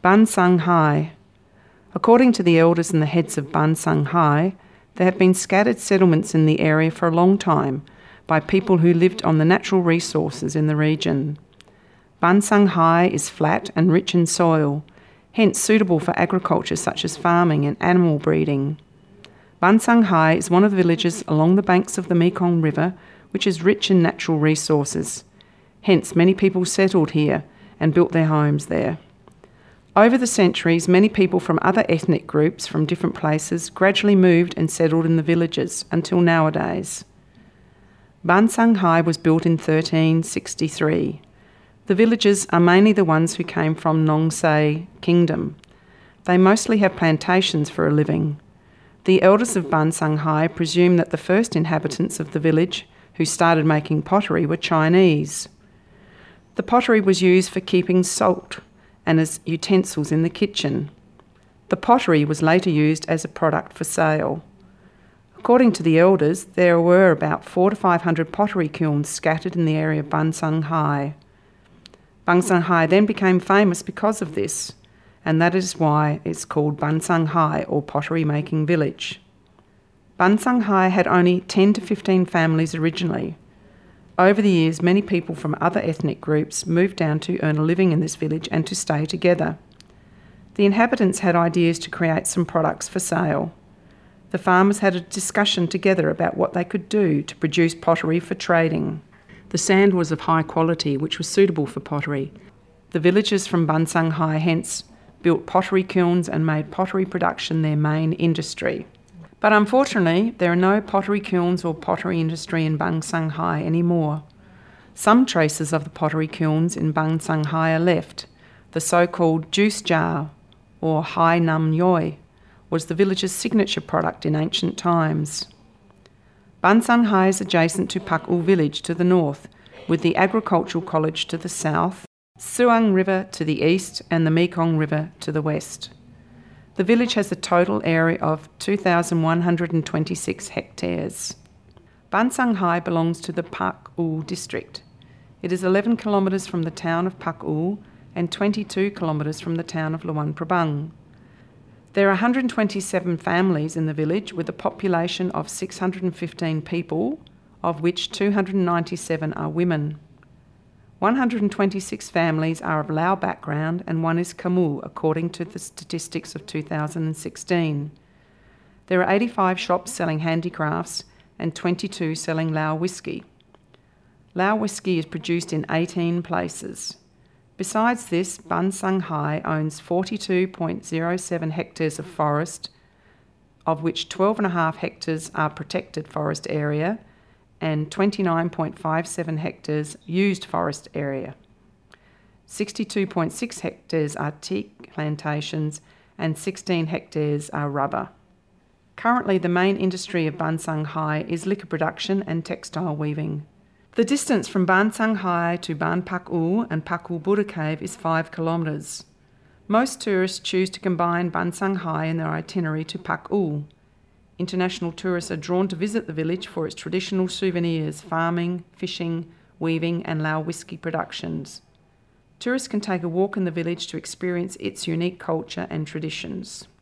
Ban Sung Hai. According to the elders and the heads of Ban Sung Hai, there have been scattered settlements in the area for a long time by people who lived on the natural resources in the region. Ban Sung Hai is flat and rich in soil, hence suitable for agriculture such as farming and animal breeding. Ban Sung Hai is one of the villages along the banks of the Mekong River which is rich in natural resources. Hence, many people settled here and built their homes there. Over the centuries, many people from other ethnic groups from different places gradually moved and settled in the villages until nowadays. Ban Sung Hai was built in 1363. The villages are mainly the ones who came from Nong Say Kingdom. They mostly have plantations for a living. The elders of Ban Sung Hai presume that the first inhabitants of the village who started making pottery were Chinese. The pottery was used for keeping salt and as utensils in the kitchen. The pottery was later used as a product for sale. According to the elders, there were about 400 to 500 pottery kilns scattered in the area of Ban Sung Hai. Ban Sung Hai then became famous because of this, and that is why it's called Ban Sung Hai, or Pottery Making Village. Ban Sung Hai had only 10 to 15 families originally. Over the years, many people from other ethnic groups moved down to earn a living in this village and to stay together. The inhabitants had ideas to create some products for sale. The farmers had a discussion together about what they could do to produce pottery for trading. The sand was of high quality, which was suitable for pottery. The villagers from Ban Sung Hai hence built pottery kilns and made pottery production their main industry. But unfortunately, there are no pottery kilns or pottery industry in Ban Sung Hai anymore. Some traces of the pottery kilns in Ban Sung Hai are left. The so-called juice jar, or Hai Nam Yoi, was the village's signature product in ancient times. Ban Sung Hai is adjacent to Pak U village to the north, with the Agricultural College to the south, Suang River to the east, and the Mekong River to the west. The village has a total area of 2,126 hectares. Ban Sung Hai belongs to the Pak U district. It is 11 kilometres from the town of Pak U and 22 kilometres from the town of Luang Prabang. There are 127 families in the village with a population of 615 people, of which 297 are women. 126 families are of Lao background and one is Khmer, according to the statistics of 2016. There are 85 shops selling handicrafts and 22 selling Lao whisky. Lao whisky is produced in 18 places. Besides this, Ban Sung Hai owns 42.07 hectares of forest, of which 12.5 hectares are protected forest area and 29.57 hectares used forest area. 62.6 hectares are teak plantations and 16 hectares are rubber. Currently, the main industry of Ban Sung Hai is liquor production and textile weaving. The distance from Ban Sung Hai to Ban Pak U and Pak U Buddha Cave is 5 kilometres. Most tourists choose to combine Ban Sung Hai in their itinerary to Pak U. International tourists are drawn to visit the village for its traditional souvenirs, farming, fishing, weaving and Lao whisky productions. Tourists can take a walk in the village to experience its unique culture and traditions.